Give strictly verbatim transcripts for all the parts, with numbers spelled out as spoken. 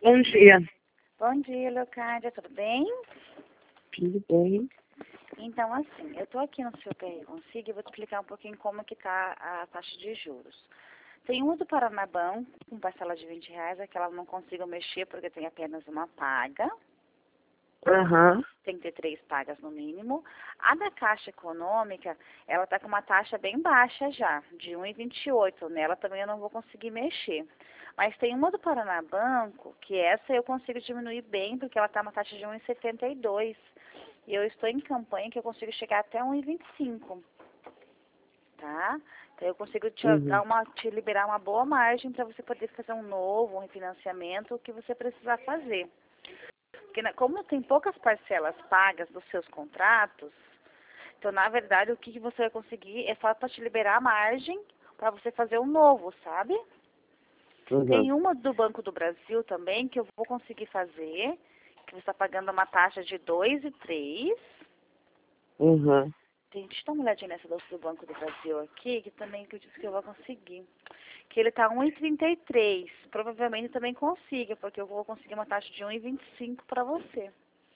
Bom dia. Bom dia, Leocádia, tudo bem? Tudo bem? Então, assim, eu estou aqui no seu P R Consigo e vou te explicar um pouquinho como que está a taxa de juros. Tem uma do Paranabanco, com parcela de vinte reais, aquela eu não consigo mexer porque tem apenas uma paga. Aham. Uhum. Tem que ter três pagas no mínimo. A da Caixa Econômica, ela está com uma taxa bem baixa já, de um vírgula vinte e oito. Nela também eu não vou conseguir mexer. Mas tem uma do Paranabanco, que essa eu consigo diminuir bem, porque ela está uma taxa de um vírgula setenta e dois. E eu estou em campanha que eu consigo chegar até um vírgula vinte e cinco. Tá? Então eu consigo te, Uhum. dar uma, te liberar uma boa margem para você poder fazer um novo, um refinanciamento, o que você precisar fazer. Porque como tem poucas parcelas pagas dos seus contratos, então, na verdade, o que você vai conseguir é só para te liberar a margem para você fazer um novo, sabe? Uhum. Tem uma do Banco do Brasil também que eu vou conseguir fazer, que você está pagando uma taxa de dois vírgula três. Uhum. Tem, deixa eu dar uma olhadinha nessa do do Banco do Brasil aqui, que também que eu disse que eu vou conseguir. Que ele está um vírgula trinta e três. Provavelmente também consiga, porque eu vou conseguir uma taxa de um vírgula vinte e cinco para você.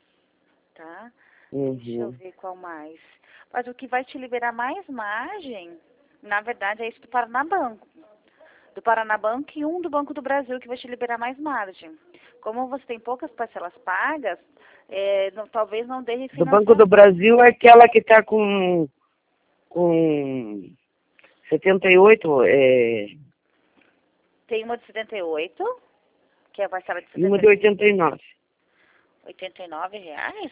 Tá? Uhum. Deixa eu ver qual mais. Mas o que vai te liberar mais margem, na verdade, é isso do Paranabanco. Do Paranabanco e um do Banco do Brasil que vai te liberar mais margem. Como você tem poucas parcelas pagas, é, não, talvez não dê Do refinanciamento. Banco do Brasil é aquela que está com, com setenta e oito, é, Tem uma de setenta e oito, que é a parcela de e uma setenta de oitenta e nove. oitenta e nove reais.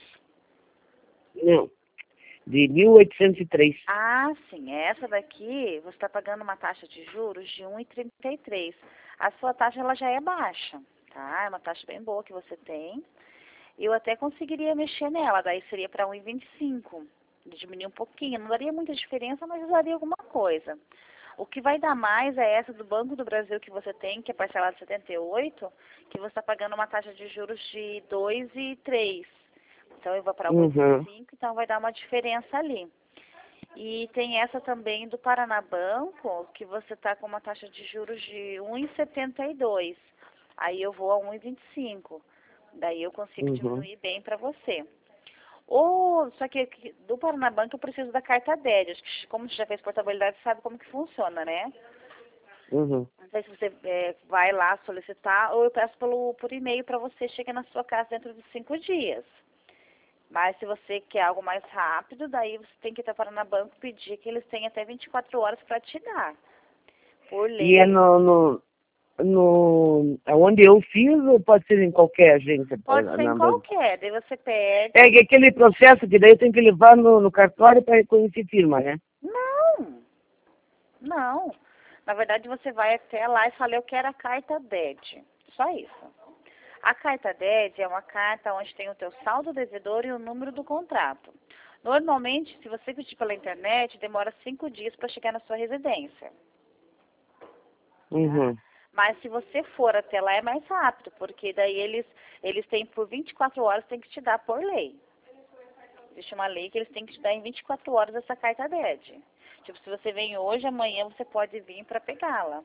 Não, de mil oitocentos e três. Ah, sim. Essa daqui, você está pagando uma taxa de juros de um vírgula trinta e três. A sua taxa ela já é baixa, tá? É uma taxa bem boa que você tem. Eu até conseguiria mexer nela, daí seria para um vírgula vinte e cinco. Diminuir um pouquinho, não daria muita diferença, mas daria alguma coisa. O que vai dar mais é essa do Banco do Brasil que você tem, que é parcelada de setenta e oito, que você está pagando uma taxa de juros de dois vírgula três. Então eu vou para um vírgula Uhum. vinte e cinco, então vai dar uma diferença ali. E tem essa também do Paranabanco, que você está com uma taxa de juros de um vírgula setenta e dois. Aí eu vou a um vírgula vinte e cinco. Daí eu consigo Uhum. diminuir bem para você. Ou, só que que do Paranabanco eu preciso da carta D E D. Acho que como você já fez portabilidade, sabe como que funciona, né? Uhum. Não sei se você é, vai lá solicitar ou eu peço pelo, por e-mail para você chegar na sua casa dentro de cinco dias. Mas se você quer algo mais rápido, daí você tem que ir para o Paranabanco e pedir que eles tenham até vinte e quatro horas para te dar. Por lei. E é no, no, no, onde eu fiz ou pode ser em qualquer agência? Pode ser em Na banca? qualquer, daí você pede. É que aquele processo que daí eu tenho que levar no, no cartório para reconhecer firma, né? Não, não. Na verdade, você vai até lá e fala, eu quero a carta D E D. Só isso. A carta D E D é uma carta onde tem o teu saldo devedor e o número do contrato. Normalmente, se você pedir pela internet, demora cinco dias para chegar na sua residência. Uhum. Mas se você for até lá é mais rápido, porque daí eles, eles têm por vinte e quatro horas, tem que te dar por lei. Existe uma lei que eles têm que te dar em vinte e quatro horas essa carta D E D. Tipo, se você vem hoje, amanhã você pode vir para pegá-la.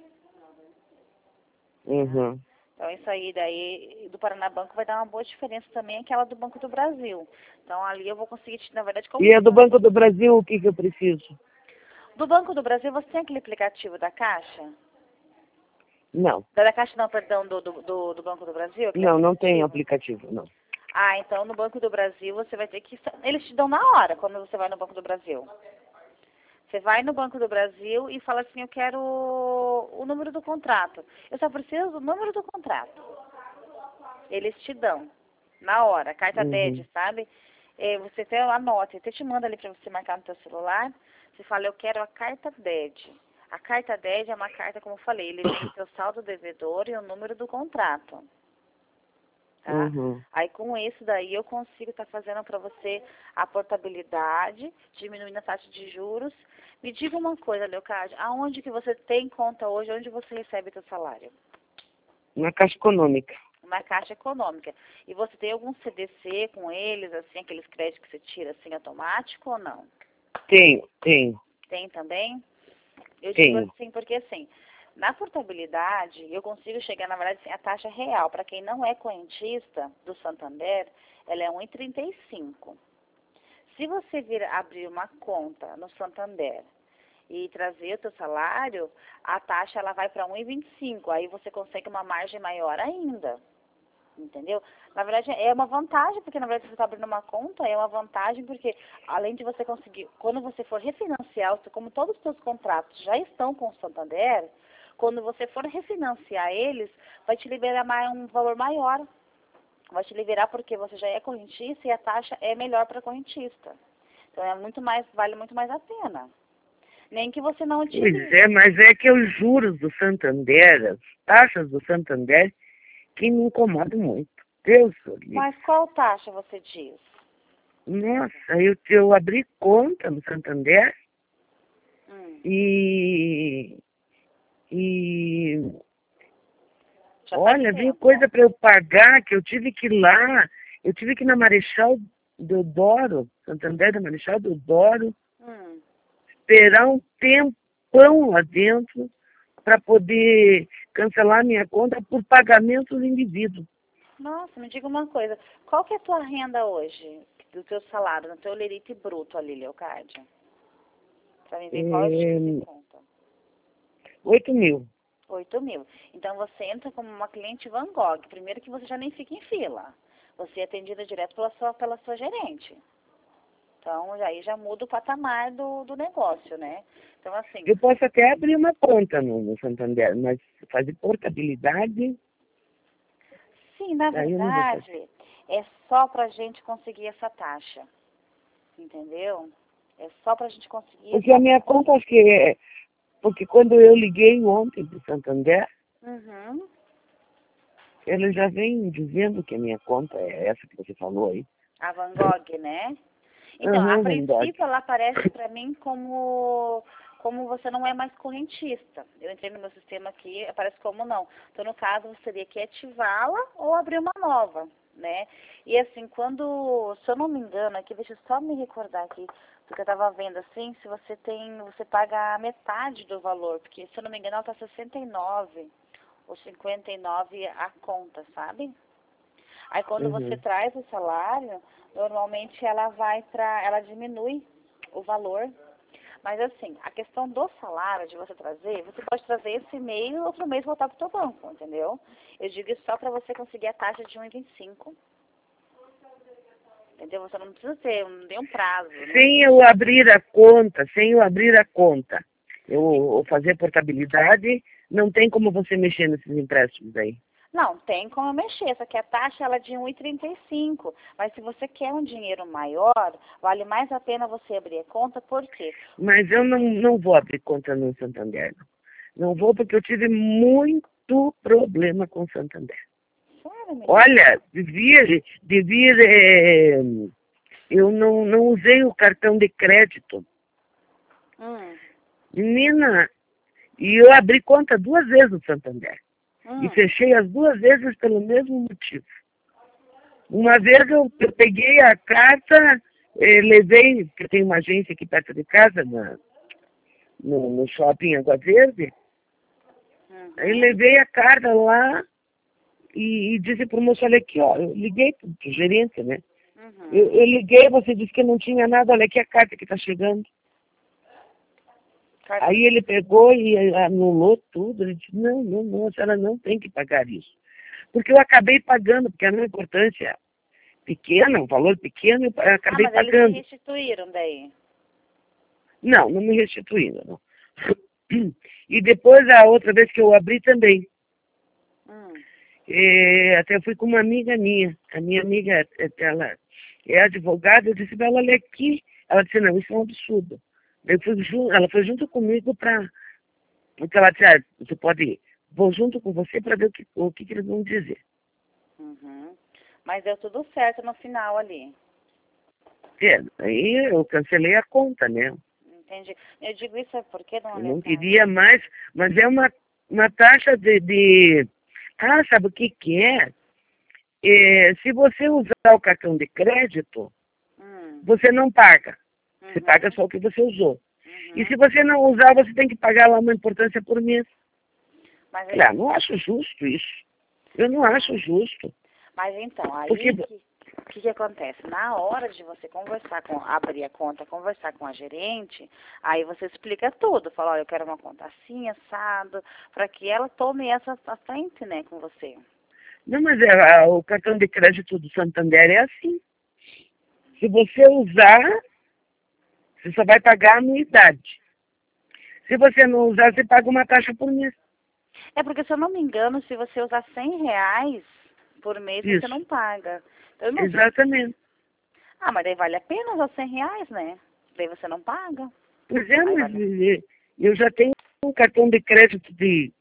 Uhum. Então isso aí daí do Paranabanco vai dar uma boa diferença também, aquela do Banco do Brasil. Então ali eu vou conseguir, te, na verdade, como... E a do Banco do Brasil, o que que eu preciso? Do Banco do Brasil, você tem aquele aplicativo da Caixa? Não. Da, da Caixa não, perdão, do, do, do, do Banco do Brasil? aquele Não, não tem aplicativo? aplicativo, não. Ah, então no Banco do Brasil você vai ter que... Eles te dão na hora quando você vai no Banco do Brasil. Você vai no Banco do Brasil e fala assim, eu quero o número do contrato. Eu só preciso do número do contrato. Eles te dão na hora, carta D E D, Uhum. sabe? É, você até anota, até te manda ali para você marcar no seu celular. Você fala, eu quero a carta D E D. A carta D E D é uma carta, como eu falei, ele tem o seu saldo devedor e o número do contrato. Tá? Uhum. Aí com isso daí eu consigo estar tá fazendo para você a portabilidade, diminuindo a taxa de juros. Me diga uma coisa, Leocádia, aonde que você tem conta hoje, onde você recebe seu salário? Na Caixa Econômica. Na Caixa Econômica. E você tem algum C D C com eles, assim, aqueles créditos que você tira assim automático ou não? Tenho, tenho, Tem também? Eu digo tenho. assim, porque assim, Na portabilidade, eu consigo chegar, na verdade, assim, a taxa real, para quem não é correntista do Santander, ela é um vírgula trinta e cinco. Se você vir abrir uma conta no Santander e trazer o seu salário, a taxa ela vai para um vírgula vinte e cinco, aí você consegue uma margem maior ainda. Entendeu? Na verdade, é uma vantagem, porque na verdade você está abrindo uma conta, é uma vantagem, porque além de você conseguir, quando você for refinanciar, como todos os seus contratos já estão com o Santander, quando você for refinanciar eles, vai te liberar mais, um valor maior. Vai te liberar porque você já é correntista e a taxa é melhor para correntista. Então é muito mais, vale muito mais a pena. Nem que você não utilize. Pois é, mas é que os juros do Santander, as taxas do Santander, que me incomodam muito. Deus do livre. Mas qual taxa você diz? Nossa, eu, eu abri conta no Santander Hum. e... e Já olha, faz veio tempo. coisa para eu pagar, que eu tive que ir lá, eu tive que ir na Marechal Deodoro, Santander da Marechal Deodoro, Hum. esperar um tempão lá dentro para poder cancelar minha conta por pagamentos indevidos. Nossa, me diga uma coisa. Qual que é a tua renda hoje, do teu salário, no teu lerite bruto ali, Leocádia? Para mim ver qual é o tipo de É, conta. oito mil. Oito mil. Então você entra como uma cliente Van Gogh. Primeiro que você já nem fica em fila. Você é atendida direto pela sua, pela sua gerente. Então aí já muda o patamar do, do negócio, né? Então assim... Eu posso até abrir uma conta no, no Santander, mas fazer portabilidade... Sim, na Aí eu não vou fazer. verdade, é só para a gente conseguir essa taxa. Entendeu? É só para a gente conseguir Porque essa... a minha conta, acho que é... Porque quando eu liguei ontem para o Santander, Uhum. ele já vem dizendo que a minha conta é essa que você falou aí. A Van Gogh, né? Então, a Aham, verdade. princípio ela aparece para mim como, como você não é mais correntista. Eu entrei no meu sistema aqui, aparece como não. Então, no caso, você teria que ativá-la ou abrir uma nova, né? E assim, quando, se eu não me engano, aqui, deixa eu só me recordar aqui, porque eu estava vendo assim, se você tem, você paga a metade do valor, porque se eu não me engano ela está sessenta e nove ou cinquenta e nove a conta, sabe? Aí quando você Uhum. traz o salário, normalmente ela vai para, ela diminui o valor. Mas assim, a questão do salário, de você trazer, você pode trazer esse mês e outro mês voltar para o teu banco, entendeu? Eu digo isso só para você conseguir a taxa de um vírgula vinte e cinco. Entendeu? Você não precisa ter, não tem um prazo. Né? Sem eu abrir a conta, sem eu abrir a conta, eu fazer portabilidade, não tem como você mexer nesses empréstimos aí. Não, tem como mexer, só que a taxa ela é de um vírgula trinta e cinco. Mas se você quer um dinheiro maior, vale mais a pena você abrir a conta, por quê? Mas eu não, não vou abrir conta no Santander. Não, não vou porque eu tive muito problema com o Santander. Sério, menina? Olha, devia, devia é, eu não, não usei o cartão de crédito. Hum, Menina, e eu abri conta duas vezes no Santander. hum. E fechei as duas vezes pelo mesmo motivo. Uma vez eu, eu peguei a carta, eh, levei, porque tem uma agência aqui perto de casa, na, no, no shopping Água Verde, Uhum. aí levei a carta lá e, e disse para o moço, olha aqui, ó, eu liguei para o gerente, né? Uhum. Eu, eu liguei, você disse que não tinha nada, olha aqui a carta que está chegando. Carta- Aí ele pegou e anulou tudo, ele disse, não, não, não, a senhora não tem que pagar isso. Porque eu acabei pagando, porque era uma importância pequena, um valor pequeno, eu Ah, acabei mas eles pagando. te restituíram daí. Não, não me restituindo, não. E depois, a outra vez que eu abri também, Hum. é, até fui com uma amiga minha, a minha amiga, ela é advogada, eu disse, ela olha aqui, ela disse, não, isso é um absurdo. Eu fui junto, ela foi junto comigo para, porque ela disse, ah, você pode ir, vou junto com você para ver o que, o que, que eles vão dizer. Uhum. Mas deu tudo certo no final ali. É, aí eu cancelei a conta, né? Entendi. Eu digo isso é porque, dona Eu não Leocádia? queria mais, mas é uma, uma taxa de, de... Ah, sabe o que que é? É, se você usar o cartão de crédito, Hum. você não paga. Você Uhum. paga só o que você usou. Uhum. E se você não usar, você tem que pagar lá uma importância por mês. Mas aí, Claro, não acho justo isso. Eu não acho justo. mas então, aí Porque, que, o que, que acontece? Na hora de você conversar com, abrir a conta, conversar com a gerente, aí você explica tudo. Fala, olha, eu quero uma conta assim, assado, para que ela tome essa à frente, né, com você. não, mas é, a- o cartão de crédito do Santander é assim. Se você usar, você só vai pagar a anuidade. Se você não usar, você paga uma taxa por mês. É porque, se eu não me engano, se você usar cem reais por mês, você Isso, não paga. Então, eu não sei. exatamente. Ah, mas daí vale a pena usar cem reais, né? Daí você não paga. Pois é, Aí mas vale. eh, eu já tenho um cartão de crédito de,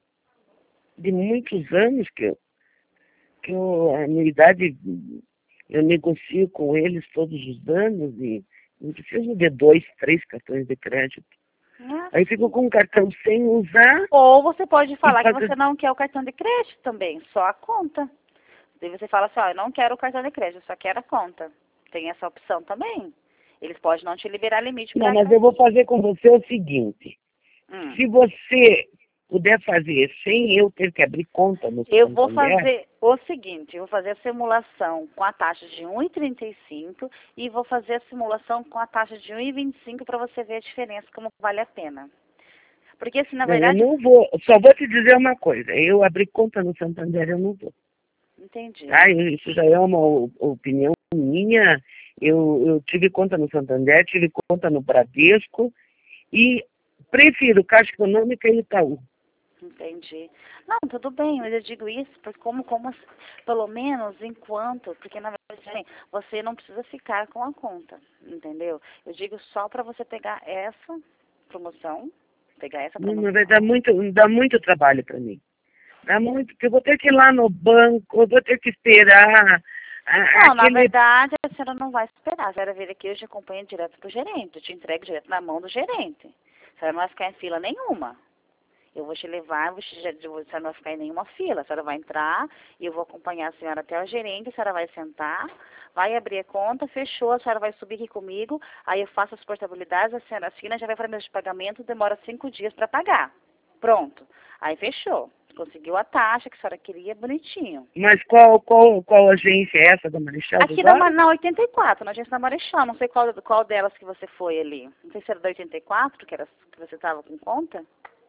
de muitos anos que, eu, que eu, a anuidade eu negocio com eles todos os anos e não preciso de dois, três cartões de crédito. Ah, Aí fico com um cartão sem usar ou você pode e falar que fazer. você não quer o cartão de crédito também, só a conta. Daí você fala assim, ó, eu não quero o cartão de crédito, eu só quero a conta. Tem essa opção também. Eles podem não te liberar limite Não, para mas cá. eu vou fazer com você o seguinte. Hum. Se você puder fazer sem eu ter que abrir conta no Eu vou Santander, fazer o seguinte, eu vou fazer a simulação com a taxa de um e trinta e cinco e vou fazer a simulação com a taxa de um e vinte e cinco para você ver a diferença, como vale a pena. Porque, assim, na não, eu verdade, não vou. Só vou te dizer uma coisa. Eu abrir conta no Santander, eu não vou. entendi. Tá? Isso já é uma o- opinião minha. Eu, eu tive conta no Santander, tive conta no Bradesco e prefiro Caixa Econômica e Itaú. Entendi. Não, tudo bem, mas eu digo isso porque como, como, assim, pelo menos enquanto, porque na verdade assim, você não precisa ficar com a conta, entendeu? Eu digo só para você pegar essa promoção, pegar essa Não, não vai promoção. dar muito, dá muito trabalho para mim. Dá muito, porque eu vou ter que ir lá no banco, eu vou ter que esperar a- Não, na aquele. verdade a senhora não vai esperar, a senhora vir aqui, eu te acompanho direto pro gerente, eu te entrego direto na mão do gerente. A senhora não vai ficar em fila nenhuma. Eu vou te levar, você já- você não vai ficar em nenhuma fila. A senhora vai entrar e eu vou acompanhar a senhora até o gerente, a senhora vai sentar, vai abrir a conta, fechou, a senhora vai subir aqui comigo, aí eu faço as portabilidades, a senhora assina, já vai para mesa de pagamento, demora cinco dias para pagar. Pronto. Aí fechou. Conseguiu a taxa que a senhora queria, bonitinho. Mas qual, qual, qual agência é essa da Marechal Aqui na, Ma- Deodoro? na oitenta e quatro, na agência da Marechal, não sei qual, qual delas que você foi ali. Não sei se era da oitenta e quatro, que, era, que você estava com conta.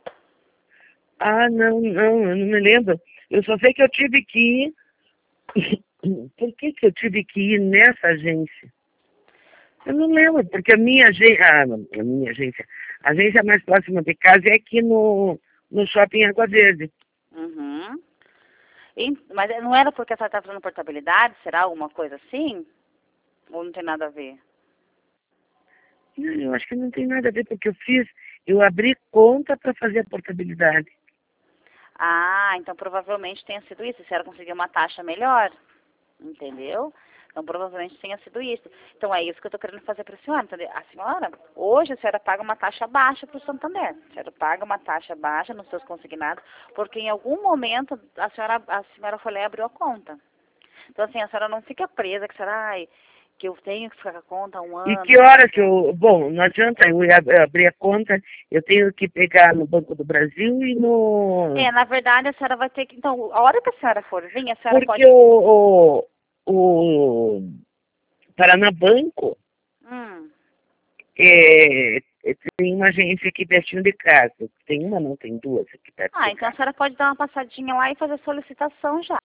Ah, não, não, eu não me lembro. Eu só sei que eu tive que ir. Por que, que eu tive que ir nessa agência? Eu não lembro, porque a minha agência, ah, não, a minha agência, a agência mais próxima de casa é aqui no, no shopping Água Verde. Uhum. E- mas não era porque a senhora estava fazendo portabilidade? Será alguma coisa assim? Ou não tem nada a ver? Não, eu acho que não tem nada a ver, porque eu fiz, eu abri conta para fazer a portabilidade. Ah, então provavelmente tenha sido isso. A senhora conseguiu uma taxa melhor, entendeu? Então provavelmente tenha sido isso. Então é isso que eu estou querendo fazer para a senhora, entendeu? A senhora, hoje a senhora paga uma taxa baixa para o Santander. A senhora paga uma taxa baixa nos seus consignados, porque em algum momento a senhora, a senhora foi lá e abriu a conta. Então assim, a senhora não fica presa, que será, ai, que eu tenho que ficar com a conta um E ano, que dois hora que anos. eu. Bom, não adianta eu ir ab- abrir a conta, eu tenho que pegar no Banco do Brasil e no. É, na verdade, a senhora vai ter que. Então, a hora que a senhora for vir, a senhora Porque pode. o, o, o Paranabanco Hum. é, é, tem uma agência aqui pertinho de casa. Tem uma, não, tem duas aqui perto Ah, de então a casa. senhora pode dar uma passadinha lá e fazer a solicitação já.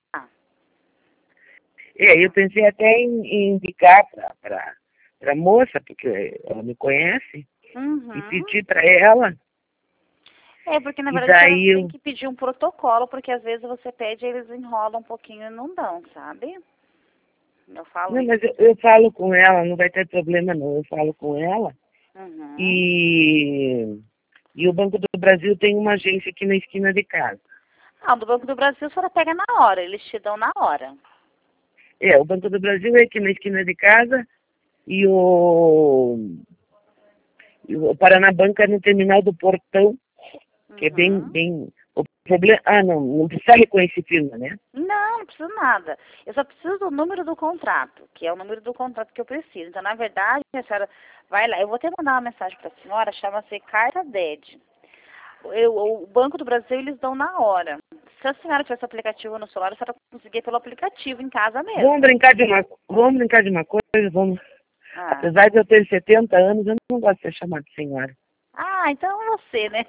É, eu pensei até em, em indicar para a moça, porque ela me conhece, e Uhum. pedir para ela. É, porque na E verdade a senhora daí tem eu. que pedir um protocolo, porque às vezes você pede e eles enrolam um pouquinho e não dão, sabe? Eu falo Não, isso. mas eu, eu falo com ela, não vai ter problema não. Eu falo com ela. Uhum. E, e o Banco do Brasil tem uma agência aqui na esquina de casa. Ah, do Banco do Brasil a senhora pega na hora, eles te dão na hora. É, o Banco do Brasil é aqui na esquina de casa e o, e o Paranabanco é no terminal do Portão, que é bem, Uhum. bem. O problema. Ah, não, não precisa reconhecer firma, né? Não, não preciso nada. Eu só preciso do número do contrato, que é o número do contrato que eu preciso. Então, na verdade, a senhora vai lá. Eu vou até mandar uma mensagem para a senhora, chama-se Carta D E D. Eu, o Banco do Brasil, eles dão na hora. se a senhora tivesse aplicativo no celular, a senhora conseguia pelo aplicativo em casa mesmo. Vamos brincar de uma, vamos brincar de uma coisa, vamos. Ah, Apesar de eu ter setenta anos, eu não gosto de ser chamada de senhora. ah então é você, né?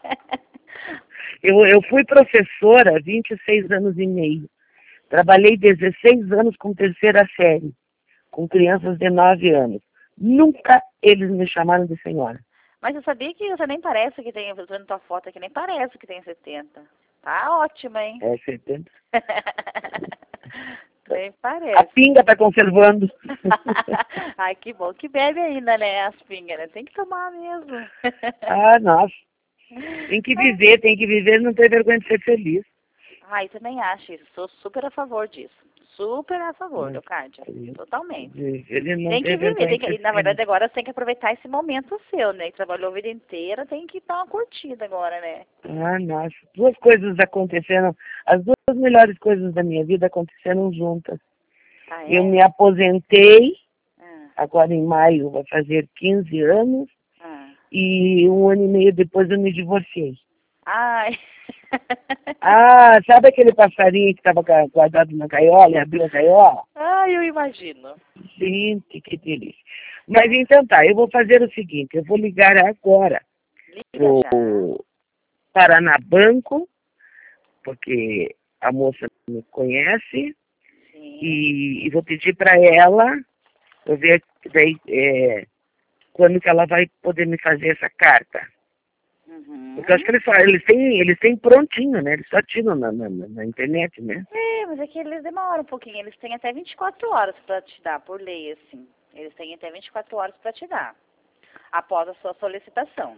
Eu, eu fui professora há vinte e seis anos e meio. Trabalhei dezesseis anos com terceira série, com crianças de nove anos. Nunca eles me chamaram de senhora. Mas eu sabia que você nem parece que tem, eu tô vendo tua foto aqui, nem parece que tem setenta. Tá ótimo, hein? É setenta. Nem A parece. pinga tá conservando. Ai, que bom que bebe ainda, né, as pingas, né? Tem que tomar mesmo. Ah, nossa. Tem que viver, tem que viver, não ter vergonha de ser feliz. Ai, também acho isso. Sou super a favor disso. Super a favor, Hum, Leocádia. sim. Totalmente. Ele não Tem que tem viver. vergonha Tem de que, ser na feliz. verdade, agora você tem que aproveitar esse momento seu, né? Que trabalhou a vida inteira, tem que dar uma curtida agora, né? Ah, nossa. Duas coisas aconteceram. As duas melhores coisas da minha vida aconteceram juntas. Ah, é? Eu me aposentei, Ah, agora em maio vai fazer quinze anos, ah. e um ano e meio depois eu me divorciei. Ai. Ah, sabe aquele passarinho que estava guardado na gaiola e abriu a gaiola? Ai, eu imagino. Gente, que delícia. Mas então tá, eu vou fazer o seguinte, eu vou ligar agora Liga já. pro Paranabanco, porque a moça me conhece, Sim. e, e vou pedir para ela, eu ver daí, é, quando que ela vai poder me fazer essa carta. Uhum. Porque eu acho que eles, fa- eles, têm, eles têm prontinho, né? Eles só tiram na, na, na internet, né? É, mas é que eles demoram um pouquinho. Eles têm até vinte e quatro horas para te dar, por lei, assim. Eles têm até vinte e quatro horas para te dar, após a sua solicitação.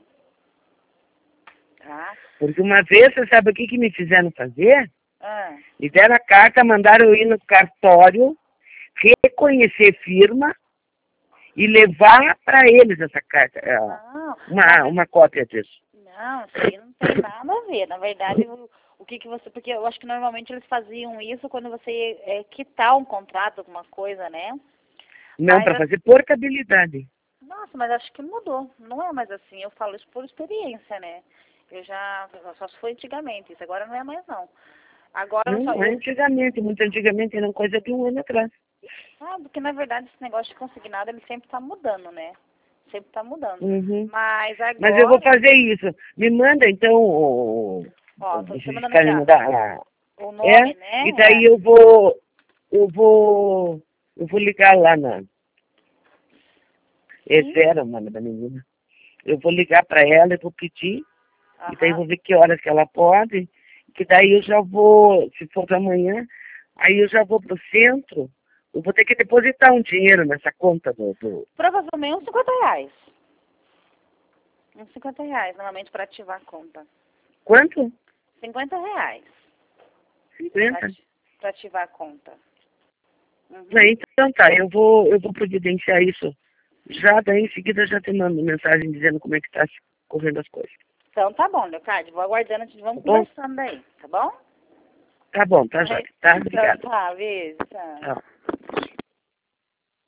Tá? Porque uma vez, você sabe o que, que me fizeram fazer? Ah, Me deram a carta, mandaram eu ir no cartório, reconhecer firma e levar para eles essa carta, é, não, uma, na, uma cópia disso. não, isso aí não tem nada a ver. Na verdade, o, o que que você... Porque eu acho que normalmente eles faziam isso quando você ia é, quitar um contrato, alguma coisa, né? Não, Mas, para fazer portabilidade. nossa, mas acho que mudou. Não é mais assim. Eu falo isso por experiência, né? Eu já... Só se foi antigamente. Isso agora não é mais, não. Agora Não, só não é eu... antigamente, muito antigamente era coisa de um ano atrás. Ah, porque na verdade esse negócio de consignado, ele sempre tá mudando, né? Sempre tá mudando. Uhum. Mas agora... Mas eu vou fazer isso. Me manda então o, Ó, o, tô te esses mandando caras já me dar. o É, nome, né? e daí eu vou, eu vou, eu vou ligar lá na. É Sim. Vera, o nome da menina. Eu vou ligar para ela, eu vou pedir, e daí eu Aham. vou ver que horas que ela pode, que daí eu já vou, se for para amanhã, aí eu já vou pro centro, eu vou ter que depositar um dinheiro nessa conta do. do... Provavelmente uns cinquenta reais. Uns cinquenta reais, normalmente, para ativar a conta. Quanto? cinquenta reais cinquenta. para ativar a conta. Uhum. Aí, então tá, eu vou, eu vou providenciar isso. Já daí em seguida já te mando mensagem dizendo como é que tá correndo as coisas. Então tá bom, Leocádio. Vou aguardando, vamos Tá bom? conversando aí, tá bom? Tá bom, tá, Jóia. Tá, Então obrigada. tá, beijo, tchau. Tchau.